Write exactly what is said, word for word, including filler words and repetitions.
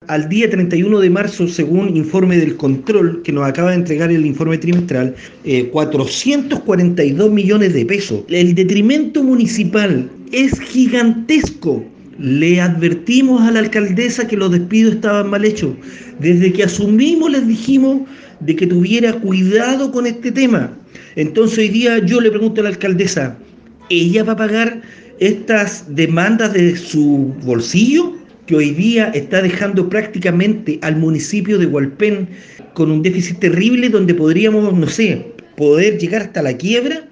al día treinta y uno de marzo, según informe del control que nos acaba de entregar el informe trimestral, eh, cuatrocientos cuarenta y dos millones de pesos. El detrimento municipal es gigantesco. Le advertimos a la alcaldesa que los despidos estaban mal hechos. Desde que asumimos les dijimos de que tuviera cuidado con este tema. Entonces hoy día yo le pregunto a la alcaldesa, ¿ella va a pagar estas demandas de su bolsillo? Que hoy día está dejando prácticamente al municipio de Hualpén con un déficit terrible donde podríamos, no sé, poder llegar hasta la quiebra.